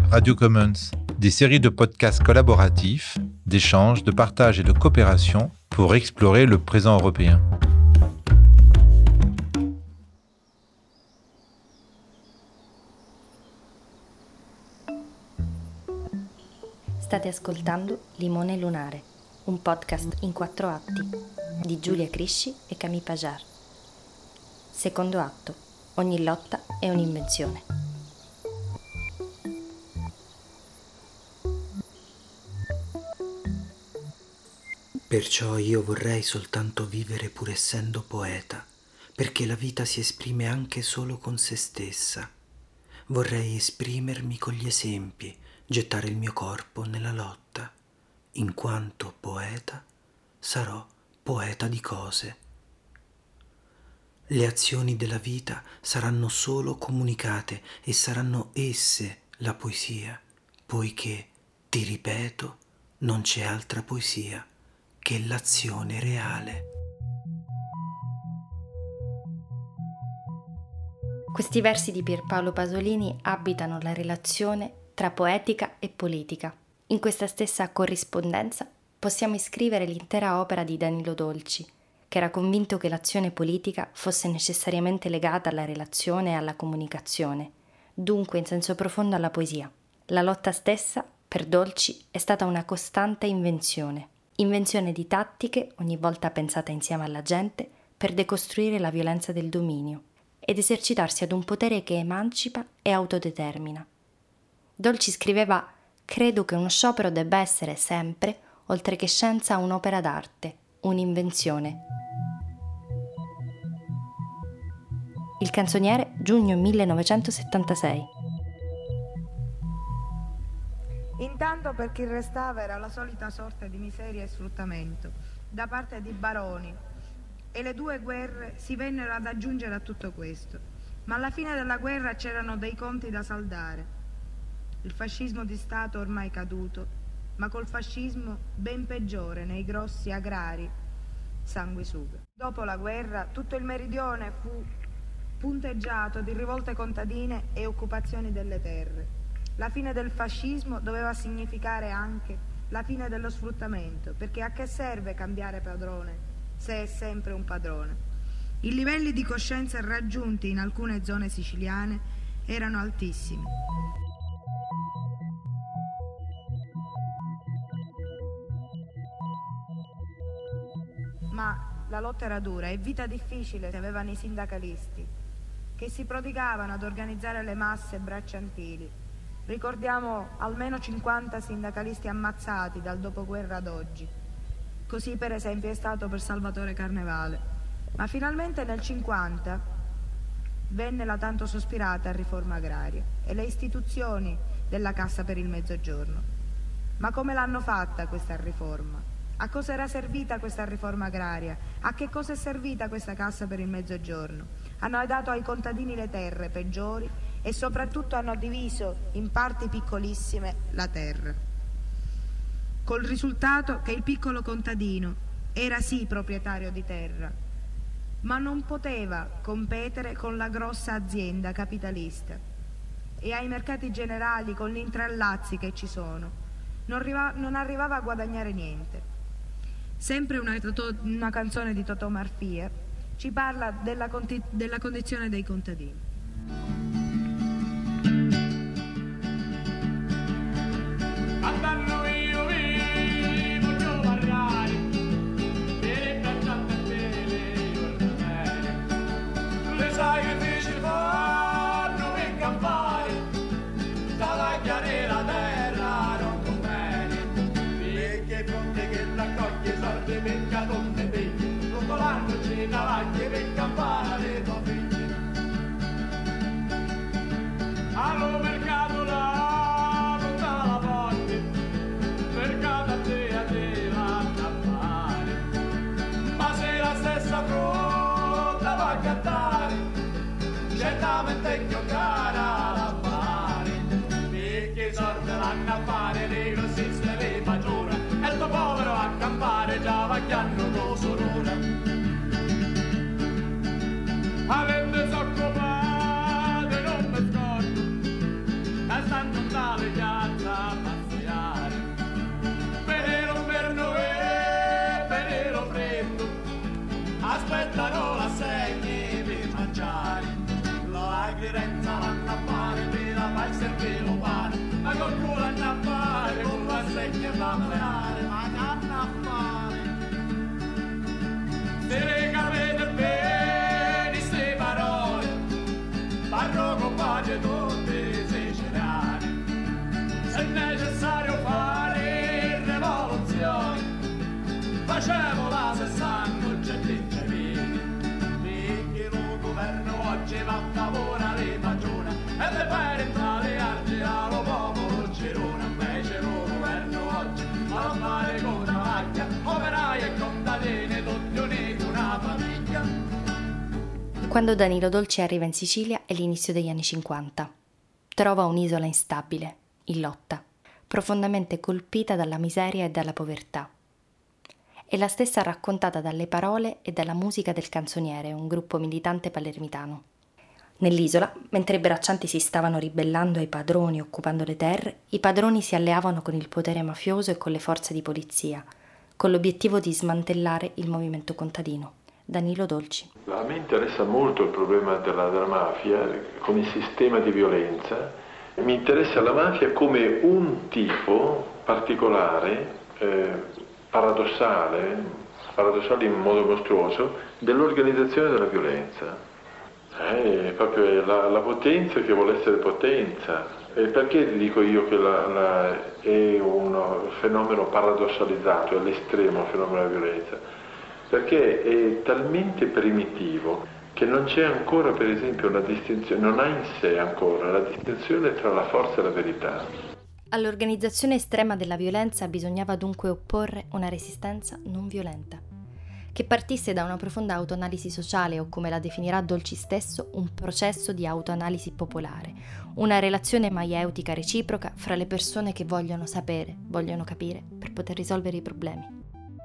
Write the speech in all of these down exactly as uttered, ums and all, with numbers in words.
Radio Commons, des séries de podcasts collaboratifs, d'échanges, de partage et de coopération pour explorer le présent européen. State ascoltando Limone Lunare, un podcast in quattro atti di Giulia Crisci e Camille Pajar. Secondo atto: ogni lotta è un'invenzione. Perciò io vorrei soltanto vivere pur essendo poeta, perché la vita si esprime anche solo con se stessa. Vorrei esprimermi con gli esempi, gettare il mio corpo nella lotta. In quanto poeta, sarò poeta di cose. Le azioni della vita saranno solo comunicate e saranno esse la poesia, poiché, ti ripeto, non c'è altra poesia che l'azione reale. Questi versi di Pierpaolo Pasolini abitano la relazione tra poetica e politica. In questa stessa corrispondenza possiamo iscrivere l'intera opera di Danilo Dolci, che era convinto che l'azione politica fosse necessariamente legata alla relazione e alla comunicazione, dunque in senso profondo alla poesia. La lotta stessa, per Dolci, è stata una costante invenzione. Invenzione di tattiche, ogni volta pensata insieme alla gente, per decostruire la violenza del dominio ed esercitarsi ad un potere che emancipa e autodetermina. Dolci scriveva: «Credo che uno sciopero debba essere sempre, oltre che scienza, un'opera d'arte, un'invenzione». Il canzoniere, giugno millenovecentosettantasei. Intanto per chi restava era la solita sorta di miseria e sfruttamento da parte di baroni, e le due guerre si vennero ad aggiungere a tutto questo. Ma alla fine della guerra c'erano dei conti da saldare. Il fascismo di Stato ormai caduto, ma col fascismo ben peggiore nei grossi agrari sanguisuga. Dopo la guerra tutto il meridione fu punteggiato di rivolte contadine e occupazioni delle terre. La fine del fascismo doveva significare anche la fine dello sfruttamento, perché a che serve cambiare padrone se è sempre un padrone? I livelli di coscienza raggiunti in alcune zone siciliane erano altissimi. Ma la lotta era dura e vita difficile avevano i sindacalisti, che si prodigavano ad organizzare le masse bracciantili. Ricordiamo almeno cinquanta sindacalisti ammazzati dal dopoguerra ad oggi. Così per esempio è stato per Salvatore Carnevale. Ma finalmente nel cinquanta venne la tanto sospirata riforma agraria e le istituzioni della Cassa per il Mezzogiorno. Ma come l'hanno fatta questa riforma? A cosa era servita questa riforma agraria? A che cosa è servita questa Cassa per il Mezzogiorno? Hanno dato ai contadini le terre peggiori e soprattutto hanno diviso in parti piccolissime la terra, col risultato che il piccolo contadino era sì proprietario di terra, ma non poteva competere con la grossa azienda capitalista, e ai mercati generali, con gli intrallazzi che ci sono, non, arriva, non arrivava a guadagnare niente. Sempre una, una canzone di Totò Marfia ci parla della, conti, della condizione dei contadini. Andando io vivo, io parlare, per bracciate a te le bene. Le sai che feci fanno per campare, dalla chiare la terra non conviene, perché fronte che raccoglie sorte per cadonne te, tutto l'anno c'è cavalli per campare tua figlia. Allo mercato là certamente giocare alla fare, perché sorte l'hanno a fare le grossiste le maggiore e il tuo povero a campare già vagliando con sorore. Avendo s'occupate non mi scordo, e stanno sale piazza a passeggiare. Venero per noi, venero freddo, aspettano la segni per mangiare. La agrirenza vanno a fare per la fai servire lo pane, ma con culo hanno a fare, con la segna da menare, ma che hanno a fare? Se le capite bene ste parole, parroco pace tutte se cereali. Se è necessario fare rivoluzione, facciamola se sanno c'è gente viene. Perché lo governo oggi va a favore alle pagione e le fai entrare arce allo popolo girone. Invece lo governo oggi va a fare con una macchia, operai e contadini tutti uniti una famiglia. Quando Danilo Dolci arriva in Sicilia è l'inizio degli anni cinquanta. Trova un'isola instabile, in lotta, profondamente colpita dalla miseria e dalla povertà. È la stessa raccontata dalle parole e dalla musica del Canzoniere, un gruppo militante palermitano. Nell'isola, mentre i braccianti si stavano ribellando ai padroni occupando le terre, i padroni si alleavano con il potere mafioso e con le forze di polizia, con l'obiettivo di smantellare il movimento contadino. Danilo Dolci. A me interessa molto il problema della, della mafia con il sistema di violenza. Mi interessa la mafia come un tipo particolare, eh, paradossale, paradossale in modo mostruoso, dell'organizzazione della violenza. È proprio la, la potenza che vuole essere potenza. E perché dico io che la, la, è un fenomeno paradossalizzato, è l'estremo fenomeno della violenza? Perché è talmente primitivo che non c'è ancora, per esempio, una distinzione, non ha in sé ancora la distinzione tra la forza e la verità. All'organizzazione estrema della violenza bisognava dunque opporre una resistenza non violenta, che partisse da una profonda autoanalisi sociale o, come la definirà Dolci stesso, un processo di autoanalisi popolare, una relazione maieutica reciproca fra le persone che vogliono sapere, vogliono capire per poter risolvere i problemi.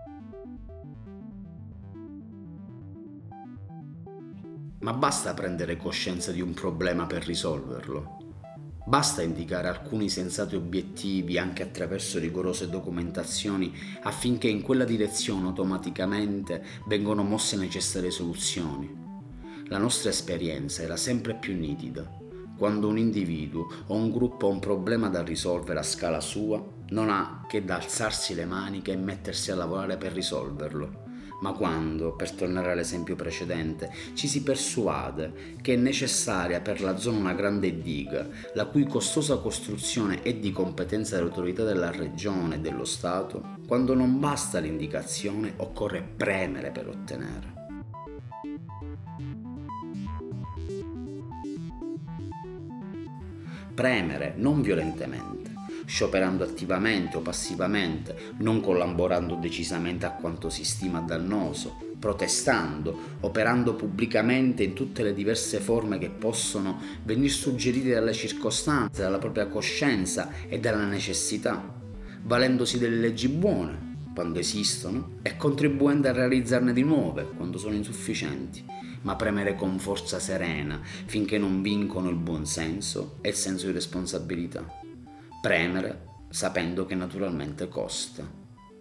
Ma basta prendere coscienza di un problema per risolverlo? Basta indicare alcuni sensati obiettivi anche attraverso rigorose documentazioni affinché in quella direzione automaticamente vengano mosse necessarie soluzioni? La nostra esperienza era sempre più nitida. Quando un individuo o un gruppo ha un problema da risolvere a scala sua, non ha che da alzarsi le maniche e mettersi a lavorare per risolverlo. Ma quando, per tornare all'esempio precedente, ci si persuade che è necessaria per la zona una grande diga, la cui costosa costruzione è di competenza delle autorità della regione e dello Stato, quando non basta l'indicazione, occorre premere per ottenere. Premere non violentemente, scioperando attivamente o passivamente, non collaborando decisamente a quanto si stima dannoso, protestando, operando pubblicamente in tutte le diverse forme che possono venir suggerite dalle circostanze, dalla propria coscienza e dalla necessità, valendosi delle leggi buone quando esistono e contribuendo a realizzarne di nuove quando sono insufficienti, ma premere con forza serena finché non vincono il buonsenso e il senso di responsabilità. Premere sapendo che naturalmente costa.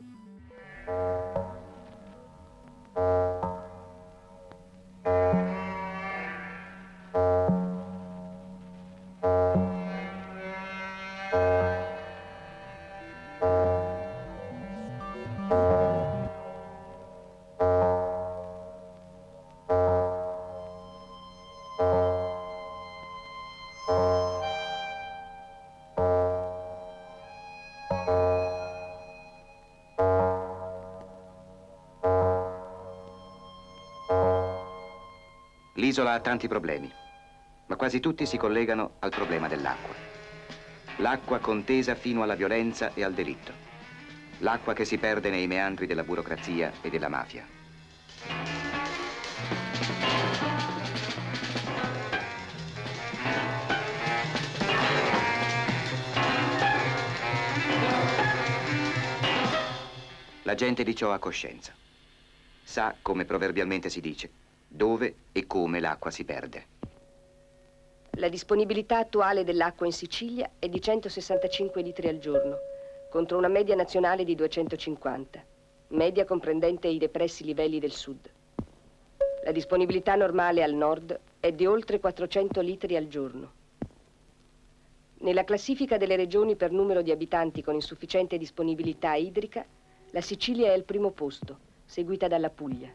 L'isola ha tanti problemi, ma quasi tutti si collegano al problema dell'acqua. L'acqua contesa fino alla violenza e al delitto. L'acqua che si perde nei meandri della burocrazia e della mafia. La gente di ciò ha coscienza. Sa, come proverbialmente si dice, dove e come l'acqua si perde. La disponibilità attuale dell'acqua in Sicilia è di centosessantacinque litri al giorno, contro una media nazionale di duecentocinquanta, media comprendente i depressi livelli del sud. La disponibilità normale al nord è di oltre quattrocento litri al giorno. Nella classifica delle regioni per numero di abitanti con insufficiente disponibilità idrica, la Sicilia è al primo posto, seguita dalla Puglia.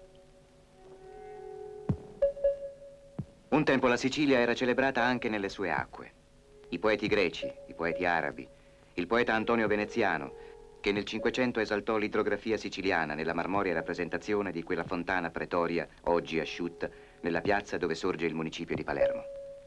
Un tempo la Sicilia era celebrata anche nelle sue acque. I poeti greci, i poeti arabi, il poeta Antonio Veneziano, che nel Cinquecento esaltò l'idrografia siciliana nella marmorea rappresentazione di quella fontana pretoria, oggi asciutta, nella piazza dove sorge il municipio di Palermo.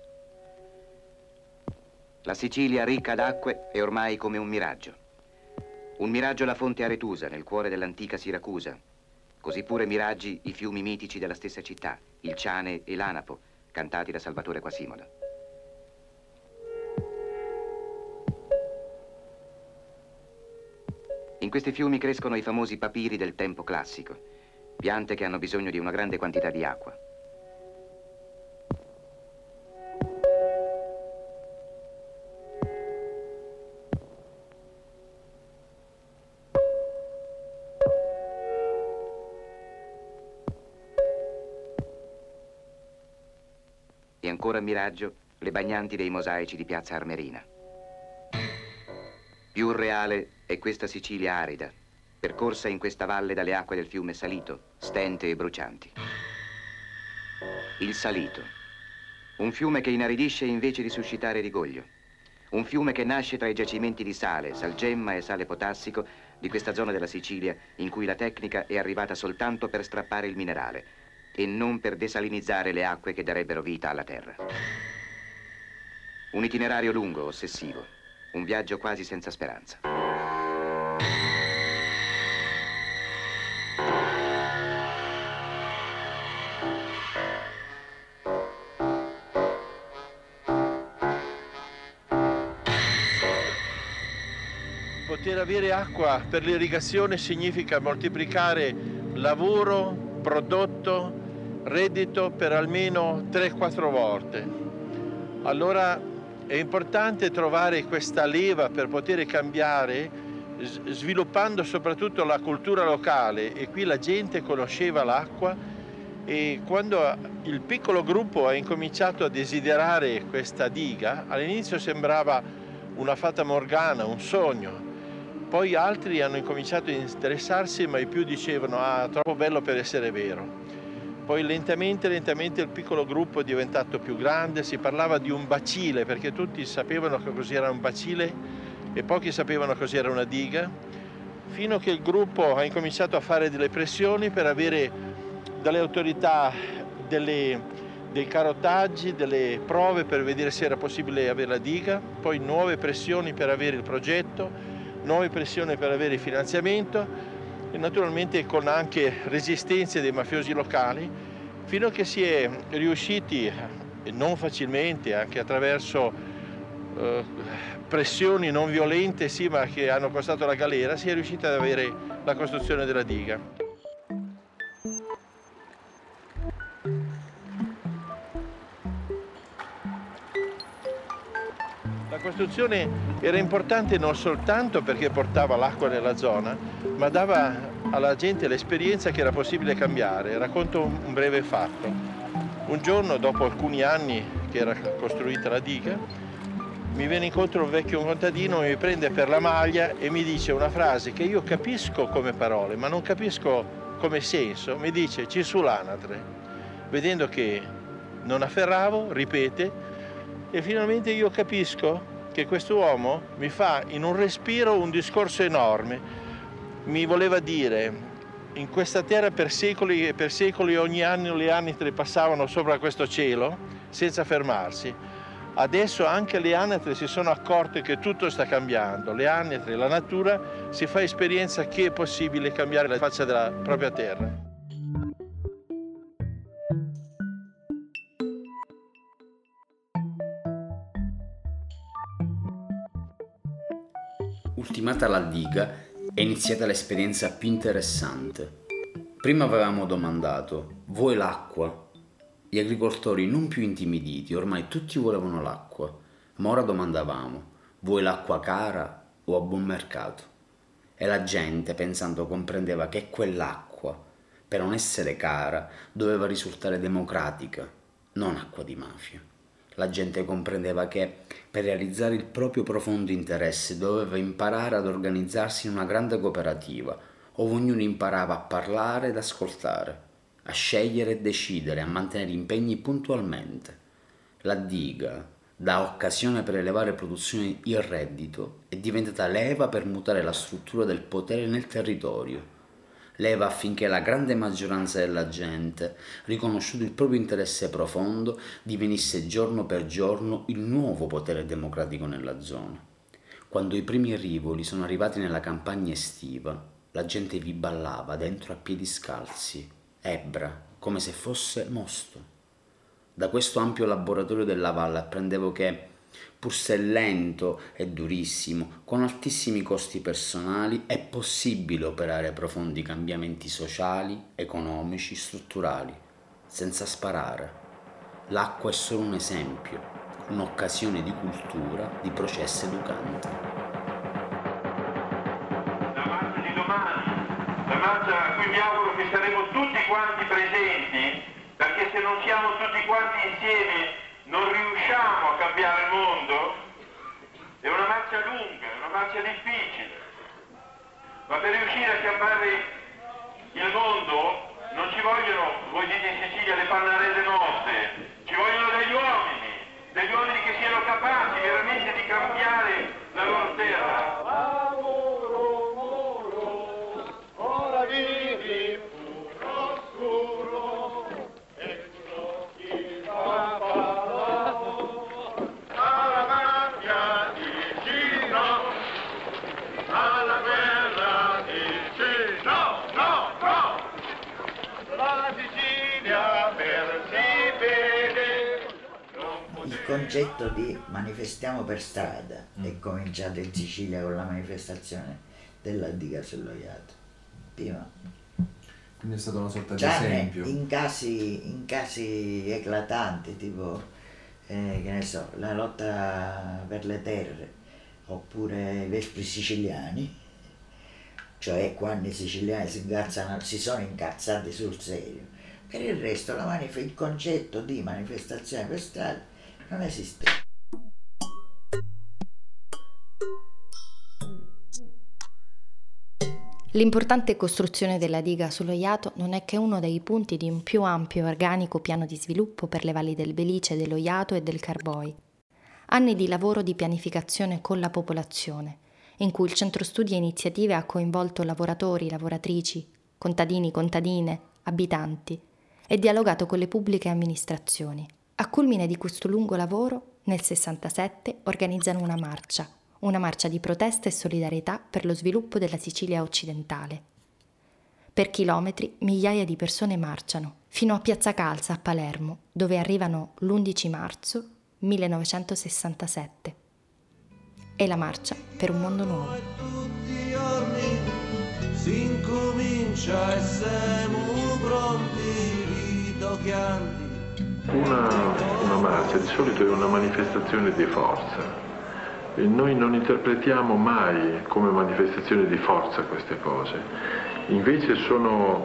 La Sicilia ricca d'acque è ormai come un miraggio. Un miraggio la fonte Aretusa, nel cuore dell'antica Siracusa. Così pure miraggi i fiumi mitici della stessa città, il Ciane e l'Anapo, cantati da Salvatore Quasimodo. In questi fiumi crescono i famosi papiri del tempo classico, piante che hanno bisogno di una grande quantità di acqua. E ancora miraggio le bagnanti dei mosaici di Piazza Armerina. Più reale è questa Sicilia arida, percorsa in questa valle dalle acque del fiume Salito, stente e brucianti. Il Salito, un fiume che inaridisce invece di suscitare rigoglio. Un fiume che nasce tra i giacimenti di sale, salgemma e sale potassico di questa zona della Sicilia in cui la tecnica è arrivata soltanto per strappare il minerale e non per desalinizzare le acque che darebbero vita alla terra. Un itinerario lungo, ossessivo, un viaggio quasi senza speranza. Poter avere acqua per l'irrigazione significa moltiplicare lavoro, prodotto, reddito per almeno tre quattro volte. Allora è importante trovare questa leva per poter cambiare, sviluppando soprattutto la cultura locale, e qui la gente conosceva l'acqua, e quando il piccolo gruppo ha incominciato a desiderare questa diga, all'inizio sembrava una fata morgana, un sogno. Poi altri hanno incominciato a interessarsi, ma i più dicevano ah, troppo bello per essere vero. Poi lentamente, lentamente il piccolo gruppo è diventato più grande, si parlava di un bacile, perché tutti sapevano che cos'era un bacile e pochi sapevano cos'era una diga, fino a che il gruppo ha incominciato a fare delle pressioni per avere dalle autorità delle, dei carotaggi, delle prove per vedere se era possibile avere la diga, poi nuove pressioni per avere il progetto, nuove pressioni per avere il finanziamento, e naturalmente con anche resistenze dei mafiosi locali, fino a che si è riusciti, non facilmente, anche attraverso eh, pressioni non violente, sì, ma che hanno costato la galera, si è riusciti ad avere la costruzione della diga. La costruzione era importante non soltanto perché portava l'acqua nella zona, ma dava alla gente l'esperienza che era possibile cambiare. Racconto un breve fatto. Un giorno, dopo alcuni anni che era costruita la diga, mi viene incontro un vecchio contadino, mi prende per la maglia e mi dice una frase che io capisco come parole, ma non capisco come senso. Mi dice "ci su l'anatre". Vedendo che non afferravo, ripete, e finalmente io capisco che questo uomo mi fa in un respiro un discorso enorme. Mi voleva dire, in questa terra per secoli e per secoli ogni anno le anatre passavano sopra questo cielo senza fermarsi. Adesso anche le anatre si sono accorte che tutto sta cambiando. Le anatre, la natura, si fa esperienza che è possibile cambiare la faccia della propria terra. Ultimata la diga, è iniziata l'esperienza più interessante. Prima avevamo domandato: vuoi l'acqua? Gli agricoltori non più intimiditi, ormai tutti volevano l'acqua, ma ora domandavamo: vuoi l'acqua cara o a buon mercato? E la gente, pensando, comprendeva che quell'acqua, per non essere cara, doveva risultare democratica, non acqua di mafia. La gente comprendeva che per realizzare il proprio profondo interesse doveva imparare ad organizzarsi in una grande cooperativa, dove ognuno imparava a parlare ed ascoltare, a scegliere e decidere, a mantenere impegni puntualmente. La diga, da occasione per elevare produzione e reddito, è diventata leva per mutare la struttura del potere nel territorio. Leva affinché la grande maggioranza della gente, riconosciuto il proprio interesse profondo, divenisse giorno per giorno il nuovo potere democratico nella zona. Quando i primi rivoli sono arrivati nella campagna estiva, la gente vi ballava dentro a piedi scalzi, ebbra, come se fosse mosto. Da questo ampio laboratorio della valle apprendevo che, pur se lento e durissimo, con altissimi costi personali, è possibile operare profondi cambiamenti sociali, economici, strutturali, senza sparare. L'acqua è solo un esempio, un'occasione di cultura, di processo educante. La marcia di domani, la marcia a cui mi auguro che saremo tutti quanti presenti, perché se non siamo tutti quanti insieme non riusciamo a cambiare il mondo, è una marcia lunga, è una marcia difficile, ma per riuscire a cambiare il mondo non ci vogliono, voi dite in Sicilia, le pannarelle mosse, ci vogliono degli uomini, degli uomini che siano capaci veramente di cambiare la loro terra. Lavoro, lavoro, ora vivi pur oscuro, ecco chi fa favore alla mafia vicino, alla guerra vicino, no, no, la Sicilia per si vede. Il concetto di manifestiamo per strada è cominciato in Sicilia con la manifestazione della diga sullo Iato. Prima. Quindi è stata una sorta di Tranne esempio. In casi, in casi eclatanti, tipo eh, che ne so, la lotta per le terre, oppure i Vespri siciliani, cioè quando i siciliani si, incazzano, si sono incazzati sul serio. Per il resto la manif- il concetto di manifestazione per strada non esiste. L'importante costruzione della diga sullo Iato non è che uno dei punti di un più ampio e organico piano di sviluppo per le valli del Belice, dello Iato e del Carboi. Anni di lavoro di pianificazione con la popolazione, in cui il Centro Studi e Iniziative ha coinvolto lavoratori, lavoratrici, contadini, contadine, abitanti e dialogato con le pubbliche amministrazioni. A culmine di questo lungo lavoro, nel sessantasette organizzano una marcia, una marcia di protesta e solidarietà per lo sviluppo della Sicilia occidentale. Per chilometri migliaia di persone marciano, fino a Piazza Calza a Palermo, dove arrivano l'undici marzo millenovecentosessantasette. È la marcia per un mondo nuovo. Tutti i giorni si incomincia e siamo pronti, ritocchianti. Una, una marcia di solito è una manifestazione di forza. E noi non interpretiamo mai come manifestazione di forza queste cose, invece sono,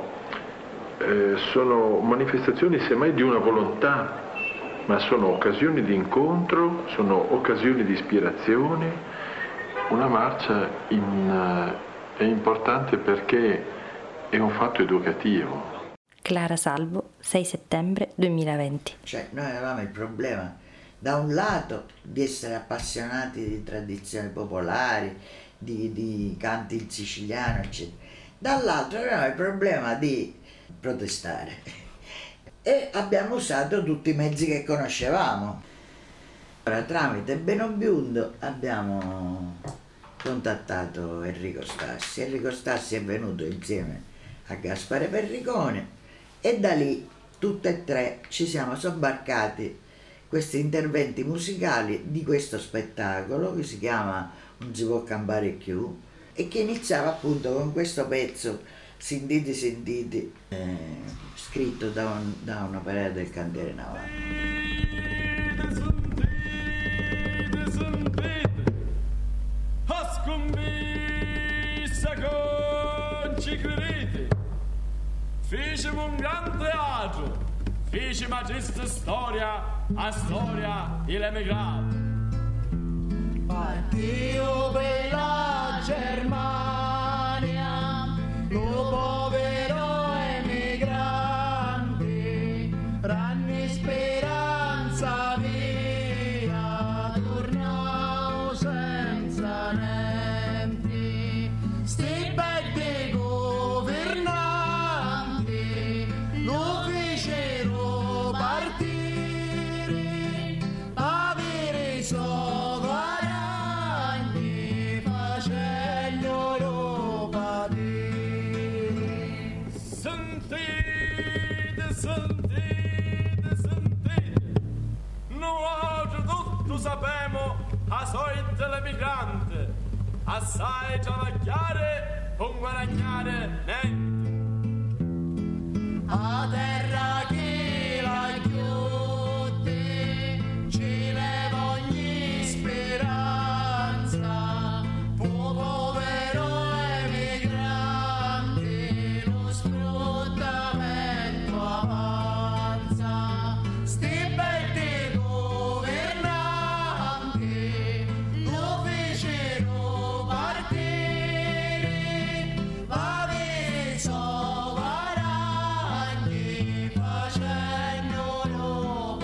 eh, sono manifestazioni semmai di una volontà, ma sono occasioni di incontro, sono occasioni di ispirazione. Una marcia in, uh, è importante perché è un fatto educativo. Clara Salvo, sei settembre duemilaventi. Cioè, noi avevamo il problema, da un lato, di essere appassionati di tradizioni popolari, di, di canti in siciliano, eccetera. Dall'altro avevamo il problema di protestare. E abbiamo usato tutti i mezzi che conoscevamo. Ora, tramite Beno Biondo abbiamo contattato Enrico Stassi. Enrico Stassi è venuto insieme a Gaspare Perricone e da lì tutte e tre ci siamo sobbarcati questi interventi musicali di questo spettacolo che si chiama Non si può campare più e che iniziava appunto con questo pezzo Sentiti Sentiti, eh, scritto da, un, da un'opera del cantiere navale. Ci credete? Fecimo un gran teatro, fece magista storia, a storia dell'emigrato. Addio per la Germania, lo povero emigrante, ranni speranza via, tornao senza niente, sti belli governanti, lo fecero partire, avere sovrani, facendolo patire. Sentite, sentite, sentite, noi tutto sapemo a solito l'emigrante, assai travagliare con guadagnare niente. A terra che la chiude ci leva ogni speranza, povero emigrante, lo sfruttamento avanza. Sti belli governanti lo fecero partire, avere sovrani, facendolo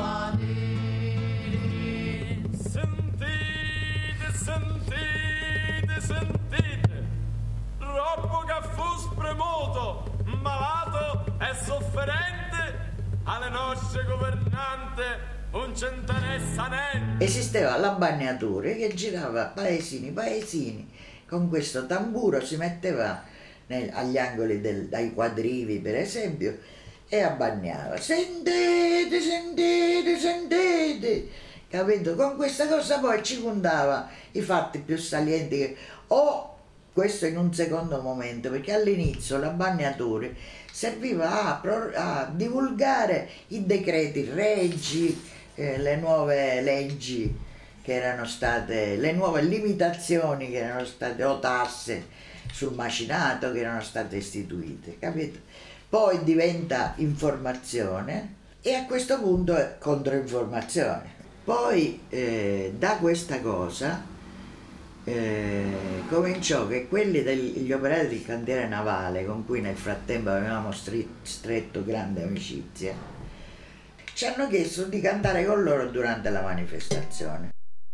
patire. Sentite, sentite, sentite, troppo che fu spremuto, malato e sofferente, alle nostre governante non ci interessa niente. Esisteva la bagnatura che girava paesini, paesini, con questo tamburo si metteva nel- agli angoli del- dai quadrivi, per esempio, e abbagnava. Sentite, sentite, sentite, capito? Con questa cosa poi ci contava i fatti più salienti che... o questo in un secondo momento, perché all'inizio la bagnatura serviva a, pro- a divulgare i decreti reggi, eh, le nuove leggi che erano state, le nuove limitazioni che erano state, o tasse sul macinato che erano state istituite, capito? Poi diventa informazione e a questo punto è controinformazione. Poi eh, da questa cosa eh, cominciò che quelli degli operai del cantiere navale, con cui nel frattempo avevamo stri- stretto grande amicizia, ci hanno chiesto di cantare con loro durante la manifestazione.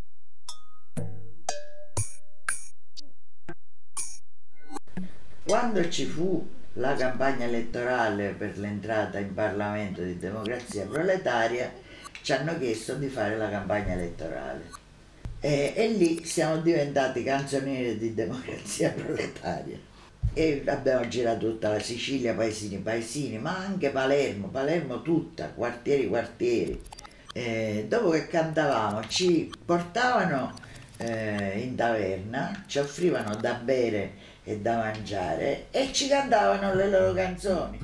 Quando ci fu la campagna elettorale per l'entrata in Parlamento di Democrazia Proletaria, ci hanno chiesto di fare la campagna elettorale. E, e lì siamo diventati canzonieri di Democrazia Proletaria. E abbiamo girato tutta la Sicilia, paesini, paesini, ma anche Palermo, Palermo tutta, quartieri, quartieri. E dopo che cantavamo ci portavano eh, in taverna, ci offrivano da bere e da mangiare e ci cantavano le loro canzoni.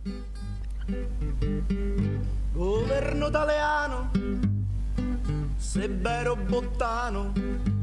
Governo italiano, severo bottano,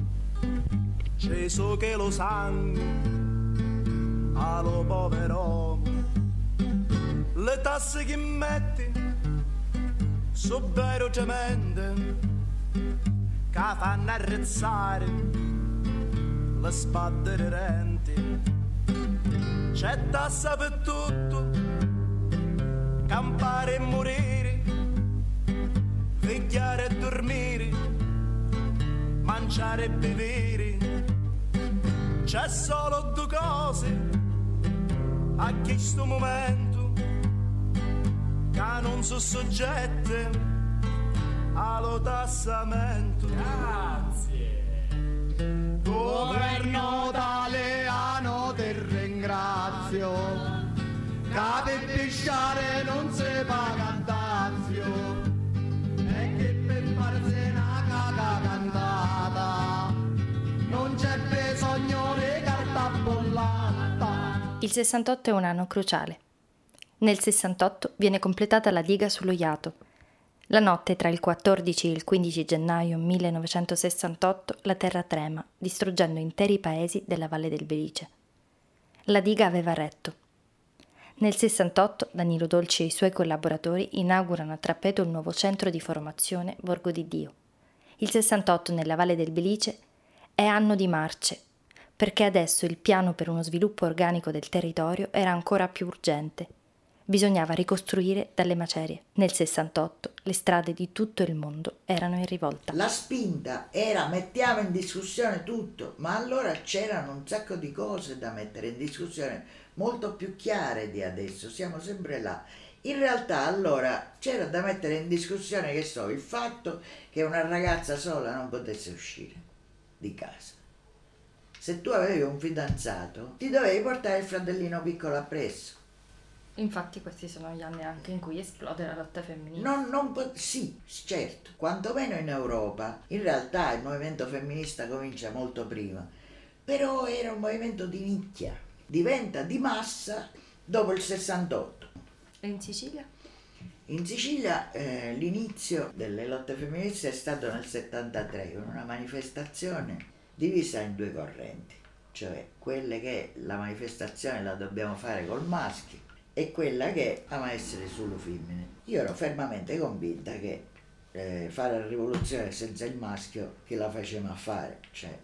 ceso che lo sangue allo povero, le tasse che metti so vero tremende, che fanno arrezzare le spade renti. C'è tassa per tutto, campare e morire, vegliare e dormire, mangiare e bere. C'è solo due cose a questo momento che non sono soggette allo tassamento. Grazie. Governo italiano te ringrazio, che per pisciare non si paga dazio, e che per farsi una caga cantata non c'è bisogno di carta bollata. Il sessantotto è un anno cruciale. Nel sessantotto viene completata la diga sullo Jato. La notte tra il quattordici e il quindici gennaio millenovecentosessantotto la terra trema, distruggendo interi paesi della Valle del Belice. La diga aveva retto. Nel sessantotto Danilo Dolci e i suoi collaboratori inaugurano a Trappeto il nuovo centro di formazione Borgo di Dio. Il sessantotto nella Valle del Belice è anno di marce, perché adesso il piano per uno sviluppo organico del territorio era ancora più urgente. Bisognava ricostruire dalle macerie. Nel sessantotto le strade di tutto il mondo erano in rivolta. La spinta era mettiamo in discussione tutto, ma allora c'erano un sacco di cose da mettere in discussione, molto più chiare di adesso, siamo sempre là. In realtà allora c'era da mettere in discussione, che so, il fatto che una ragazza sola non potesse uscire di casa. Se tu avevi un fidanzato, ti dovevi portare il fratellino piccolo appresso. Infatti questi sono gli anni anche in cui esplode la lotta femminile. Non, non po- sì, certo, quantomeno in Europa. In realtà il movimento femminista comincia molto prima, però era un movimento di nicchia, diventa di massa dopo il sessantotto. E in Sicilia? In Sicilia eh, l'inizio delle lotte femministe è stato nel settantatré, con una manifestazione divisa in due correnti, cioè quelle che la manifestazione la dobbiamo fare col maschio e quella che ama essere solo femmine. Io ero fermamente convinta che eh, fare la rivoluzione senza il maschio chi la faceva a fare, cioè,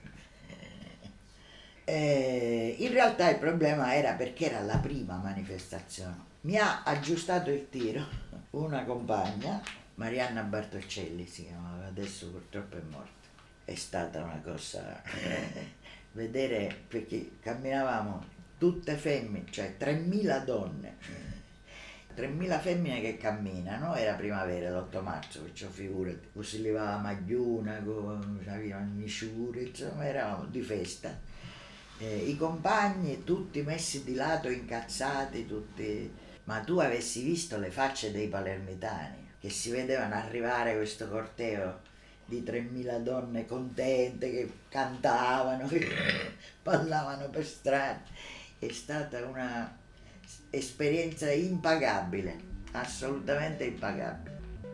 eh, in realtà il problema era perché era la prima manifestazione. Mi ha aggiustato il tiro una compagna, Marianna Bartolcelli si chiamava, adesso purtroppo è morta. È stata una cosa vedere, perché camminavamo tutte femmine, cioè tremila donne, tremila femmine che camminano, era primavera, l'otto marzo, perciò figurati, si levava magliuna, avevano misure, insomma eravamo di festa. Eh, I compagni tutti messi di lato, incazzati, tutti, ma tu avessi visto le facce dei palermitani, che si vedevano arrivare questo corteo di tremila donne contente che cantavano, che ballavano per strada. È stata una esperienza impagabile, assolutamente impagabile.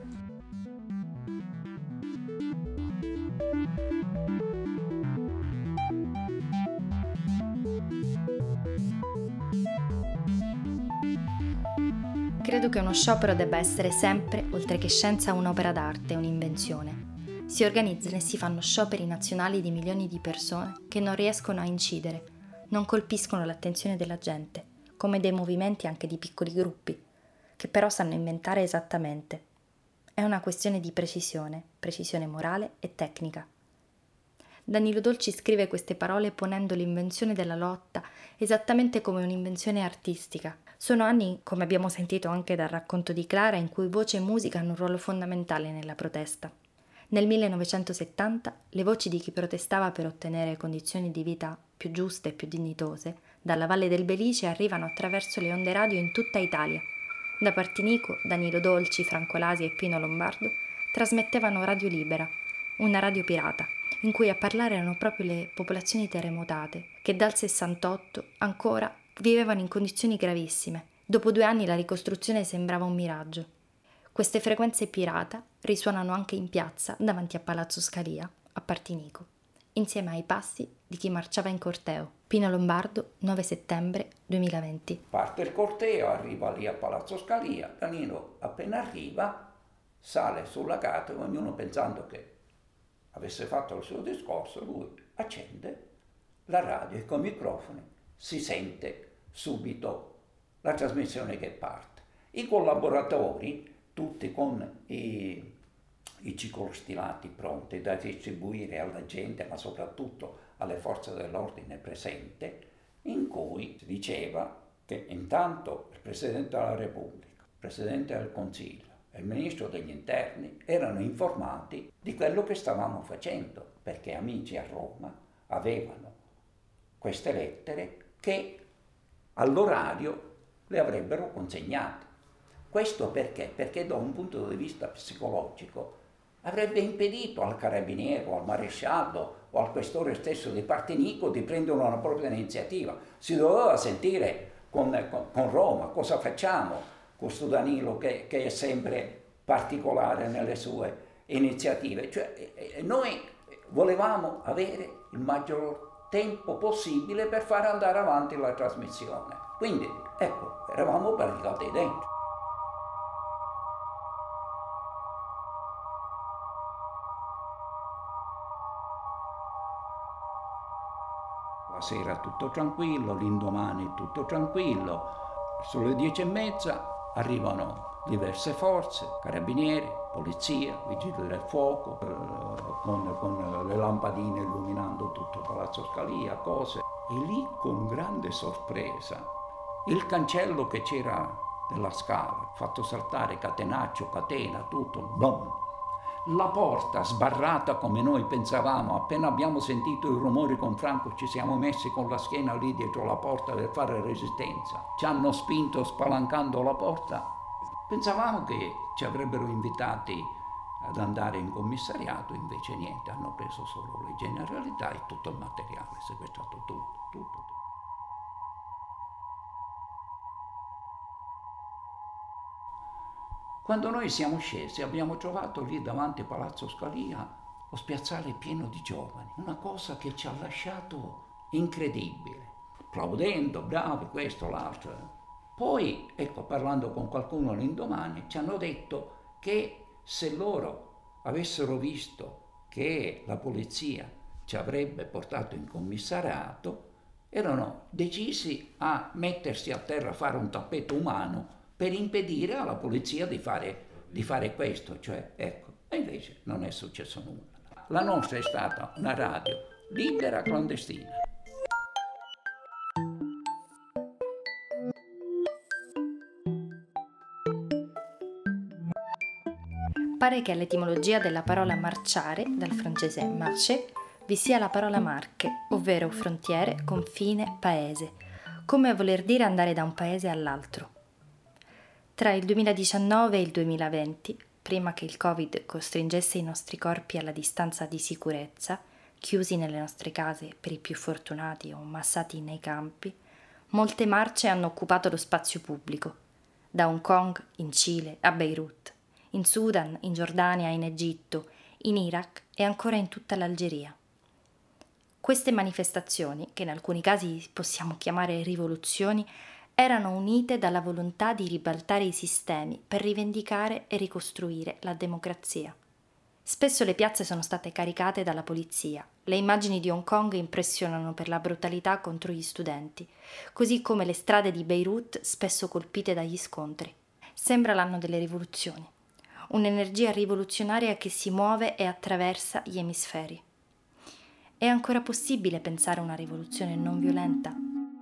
Credo che uno sciopero debba essere sempre, oltre che scienza, un'opera d'arte, un'invenzione. Si organizzano e si fanno scioperi nazionali di milioni di persone che non riescono a incidere, non colpiscono l'attenzione della gente, come dei movimenti anche di piccoli gruppi, che però sanno inventare esattamente. È una questione di precisione, precisione morale e tecnica. Danilo Dolci scrive queste parole ponendo l'invenzione della lotta esattamente come un'invenzione artistica. Sono anni, come abbiamo sentito anche dal racconto di Clara, in cui voce e musica hanno un ruolo fondamentale nella protesta. Nel millenovecentosettanta le voci di chi protestava per ottenere condizioni di vita più giuste e più dignitose dalla Valle del Belice arrivano attraverso le onde radio in tutta Italia. Da Partinico, Danilo Dolci, Franco Lasi e Pino Lombardo trasmettevano Radio Libera, una radio pirata, in cui a parlare erano proprio le popolazioni terremotate, che dal sessantotto ancora vivevano in condizioni gravissime. Dopo due anni la ricostruzione sembrava un miraggio. Queste frequenze pirata risuonano anche in piazza davanti a Palazzo Scalia, a Partinico, insieme ai passi di chi marciava in corteo. Pino Lombardo, nove settembre duemilaventi. Parte il corteo, arriva lì a Palazzo Scalia, Danilo appena arriva sale sulla cattedra, ognuno pensando che avesse fatto il suo discorso, lui accende la radio e con i microfoni si sente subito la trasmissione che parte. I collaboratori, tutti con i, i ciclostilati pronti da distribuire alla gente, ma soprattutto alle forze dell'ordine presente, in cui si diceva che intanto il Presidente della Repubblica, il Presidente del Consiglio e il Ministro degli Interni erano informati di quello che stavamo facendo, perché amici a Roma avevano queste lettere che all'orario le avrebbero consegnate. Questo perché? Perché da un punto di vista psicologico avrebbe impedito al carabiniere, al maresciallo o al questore stesso di Partinico di prendere una propria iniziativa. Si doveva sentire con, con, con Roma, cosa facciamo? Questo Danilo che, che è sempre particolare nelle sue iniziative. Cioè, noi volevamo avere il maggior tempo possibile per fare andare avanti la trasmissione. Quindi, ecco, eravamo praticati dentro. La sera tutto tranquillo, l'indomani tutto tranquillo. Verso le dieci e mezza arrivano diverse forze, carabinieri, polizia, vigili del fuoco, eh, con, con le lampadine illuminando tutto Palazzo Scalia, cose. E lì, con grande sorpresa, il cancello che c'era della scala, fatto saltare catenaccio, catena, tutto, boom. La porta sbarrata come noi pensavamo, appena abbiamo sentito i rumori con Franco ci siamo messi con la schiena lì dietro la porta per fare resistenza. Ci hanno spinto spalancando la porta. Pensavamo che ci avrebbero invitati ad andare in commissariato, invece niente, hanno preso solo le generalità e tutto il materiale, sequestrato tutto, tutto, tutto. Quando noi siamo scesi abbiamo trovato lì davanti a Palazzo Scalia lo spiazzale pieno di giovani, una cosa che ci ha lasciato incredibile, applaudendo, bravi, questo, l'altro. Poi, ecco, parlando con qualcuno l'indomani, ci hanno detto che se loro avessero visto che la polizia ci avrebbe portato in commissariato, erano decisi a mettersi a terra a fare un tappeto umano per impedire alla polizia di fare, di fare questo, cioè, ecco, e invece non è successo nulla. La nostra è stata una radio libera, clandestina. Pare che all'etimologia della parola marciare, dal francese marché, vi sia la parola marche, ovvero frontiere, confine, paese, come a voler dire andare da un paese all'altro. Tra il duemiladiciannove e il duemilaventi, prima che il Covid costringesse i nostri corpi alla distanza di sicurezza, chiusi nelle nostre case per i più fortunati o massati nei campi, molte marce hanno occupato lo spazio pubblico, da Hong Kong, in Cile, a Beirut, in Sudan, in Giordania, in Egitto, in Iraq e ancora in tutta l'Algeria. Queste manifestazioni, che in alcuni casi possiamo chiamare rivoluzioni, erano unite dalla volontà di ribaltare i sistemi per rivendicare e ricostruire la democrazia. Spesso le piazze sono state caricate dalla polizia. Le immagini di Hong Kong impressionano per la brutalità contro gli studenti, così come le strade di Beirut spesso colpite dagli scontri. Sembra l'anno delle rivoluzioni, un'energia rivoluzionaria che si muove e attraversa gli emisferi. È ancora possibile pensare a una rivoluzione non violenta?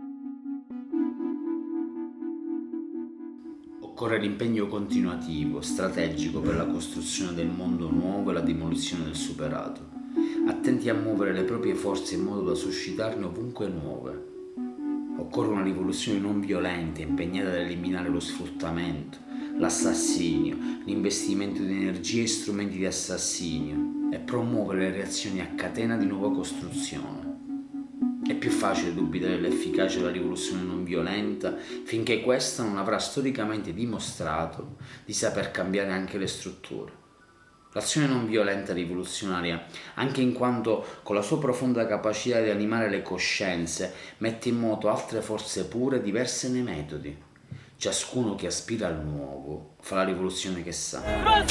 Occorre l'impegno continuativo, strategico per la costruzione del mondo nuovo e la demolizione del superato, attenti a muovere le proprie forze in modo da suscitarne ovunque nuove. Occorre una rivoluzione non violenta, impegnata ad eliminare lo sfruttamento, l'assassinio, l'investimento di energie e strumenti di assassinio e promuovere le reazioni a catena di nuova costruzione. È più facile dubitare dell'efficacia della rivoluzione non violenta finché questa non avrà storicamente dimostrato di saper cambiare anche le strutture. L'azione non violenta rivoluzionaria, anche in quanto con la sua profonda capacità di animare le coscienze, mette in moto altre forze pure diverse nei metodi. Ciascuno che aspira al nuovo fa la rivoluzione che sa.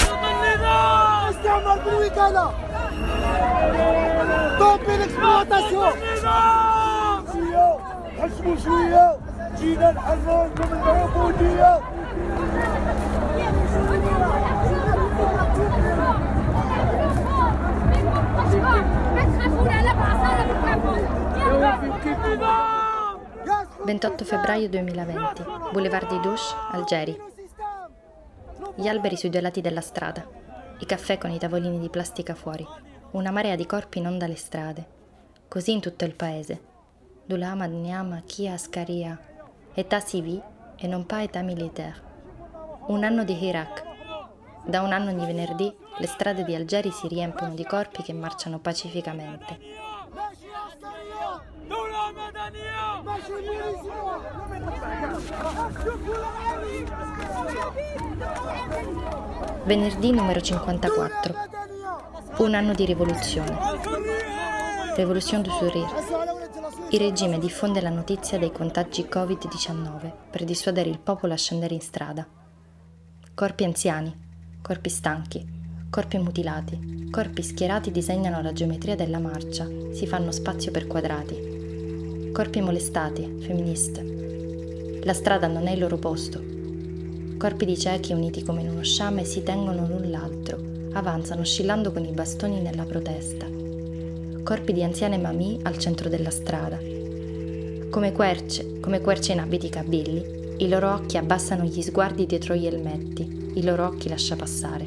ventotto febbraio duemilaventi, Boulevard des Douches, Algeri. Gli alberi sui due lati della strada, i caffè con i tavolini di plastica fuori, una marea di corpi non dalle strade. Così in tutto il paese. Doulama, Niama, Kia, Ascaria, età civile e non pas età militaire. Un anno di Iraq. Da un anno ogni venerdì le strade di Algeri si riempiono di corpi che marciano pacificamente. Venerdì numero cinquantaquattro. Un anno di rivoluzione. Révolution du sourire. Il regime diffonde la notizia dei contagi covid diciannove per dissuadere il popolo a scendere in strada. Corpi anziani, corpi stanchi, corpi mutilati, corpi schierati disegnano la geometria della marcia, si fanno spazio per quadrati. Corpi molestati, femministe. La strada non è il loro posto. Corpi di ciechi uniti come in uno sciame si tengono l'un l'altro, avanzano oscillando con i bastoni nella protesta. Corpi di anziane mamì al centro della strada. Come querce, come querce in abiti cabilli, i loro occhi abbassano gli sguardi dietro gli elmetti, i loro occhi lascia passare.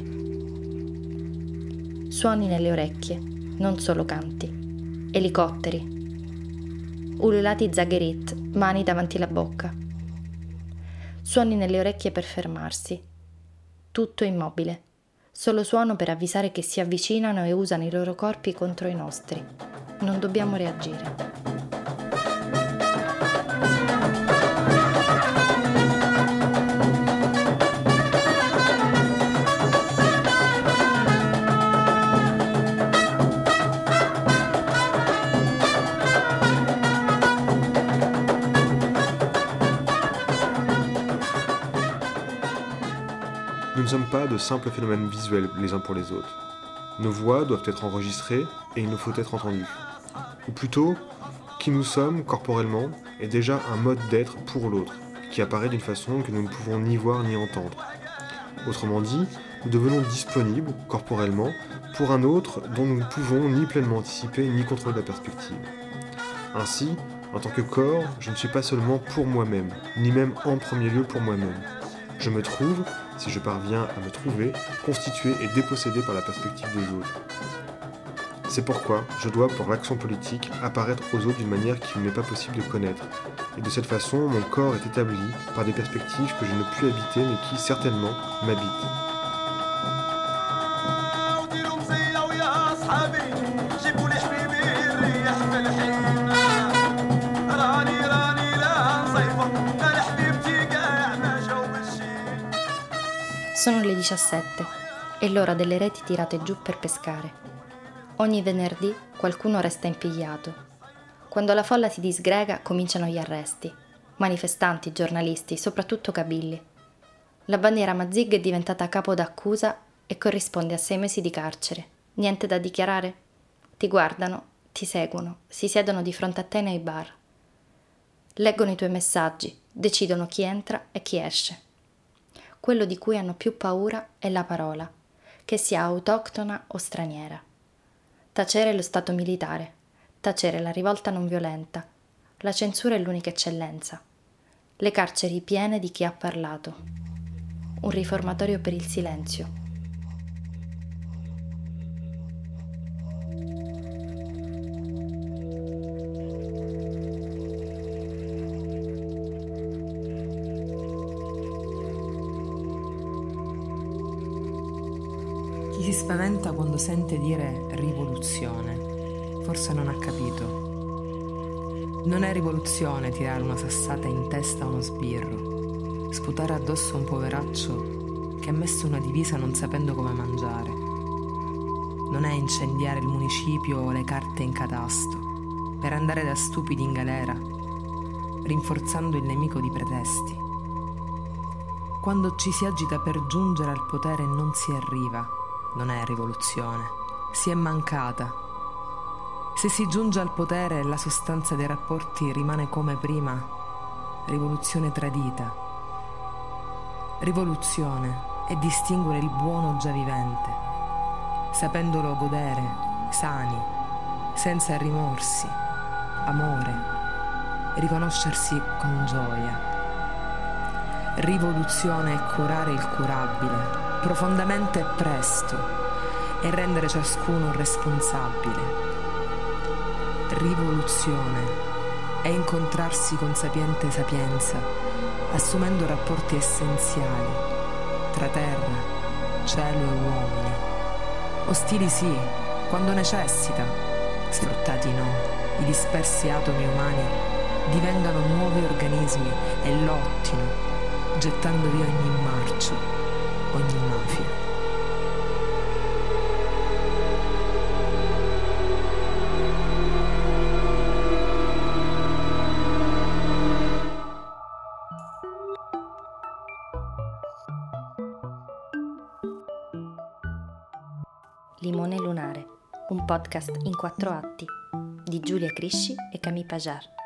Suoni nelle orecchie, non solo canti. Elicotteri. Ululati zagherit, mani davanti la bocca. Suoni nelle orecchie per fermarsi. Tutto immobile. Solo suono per avvisare che si avvicinano e usano i loro corpi contro i nostri. Non dobbiamo reagire. Nous ne sommes pas de simples phénomènes visuels les uns pour les autres. Nos voix doivent être enregistrées et il nous faut être entendus. Ou plutôt, qui nous sommes corporellement est déjà un mode d'être pour l'autre, qui apparaît d'une façon que nous ne pouvons ni voir ni entendre. Autrement dit, nous devenons disponibles corporellement pour un autre dont nous ne pouvons ni pleinement anticiper ni contrôler la perspective. Ainsi, en tant que corps, je ne suis pas seulement pour moi-même, ni même en premier lieu pour moi-même. Je me trouve, si je parviens à me trouver, constitué et dépossédé par la perspective des autres. C'est pourquoi je dois, pour l'action politique, apparaître aux autres d'une manière qu'il n'est pas possible de connaître. Et de cette façon, mon corps est établi par des perspectives que je ne puis habiter mais qui, certainement, m'habitent. Sono le diciassette, è l'ora delle reti tirate giù per pescare. Ogni venerdì qualcuno resta impigliato. Quando la folla si disgrega cominciano gli arresti. Manifestanti, giornalisti, soprattutto cabilli. La bandiera Mazig è diventata capo d'accusa e corrisponde a sei mesi di carcere. Niente da dichiarare? Ti guardano, ti seguono, si siedono di fronte a te nei bar. Leggono i tuoi messaggi, decidono chi entra e chi esce. Quello di cui hanno più paura è la parola, che sia autoctona o straniera. Tacere lo stato militare, tacere la rivolta non violenta. La censura è l'unica eccellenza. Le carceri piene di chi ha parlato. Un riformatorio per il silenzio. Chi si spaventa quando sente dire rivoluzione, forse non ha capito. Non è rivoluzione tirare una sassata in testa a uno sbirro, sputare addosso a un poveraccio che ha messo una divisa non sapendo come mangiare. Non è incendiare il municipio o le carte in catasto, per andare da stupidi in galera, rinforzando il nemico di pretesti. Quando ci si agita per giungere al potere e non si arriva, non è rivoluzione, si è mancata. Se si giunge al potere e la sostanza dei rapporti rimane come prima, rivoluzione tradita. Rivoluzione è distinguere il buono già vivente, sapendolo godere, sani, senza rimorsi, amore, riconoscersi con gioia. Rivoluzione è curare il curabile, profondamente e presto, e rendere ciascuno responsabile. Rivoluzione è incontrarsi con sapiente sapienza, assumendo rapporti essenziali tra terra, cielo e uomini. Ostili sì, quando necessita, sfruttati no, i dispersi atomi umani divengano nuovi organismi e lottino, gettando via ogni marcio, ogni mafia. Limone Lunare, un podcast in quattro atti di Giulia Crisci e Camille Pajar.